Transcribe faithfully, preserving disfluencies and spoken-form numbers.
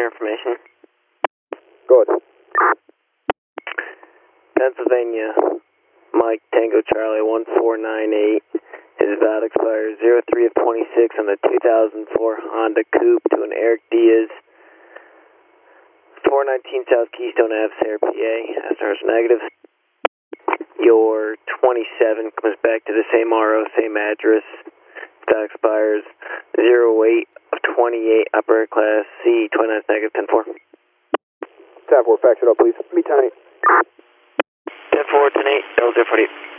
your information. Go ahead. Pennsylvania, Mike Tango Charlie one four nine eight. His valid expires zero three of twenty-six on the two thousand four Honda Coupe to an Eric Diaz. four nineteen South Keystone Ave, Sarah, P A. Aston is negative. Your twenty-seven comes back to the same R O, same address. That expires zero eight of twenty-eight, upper class C, twenty-nine negative ten four. ten four, fax it up, please. Meet ten eight. ten four, ten eight, zero zero forty-eight.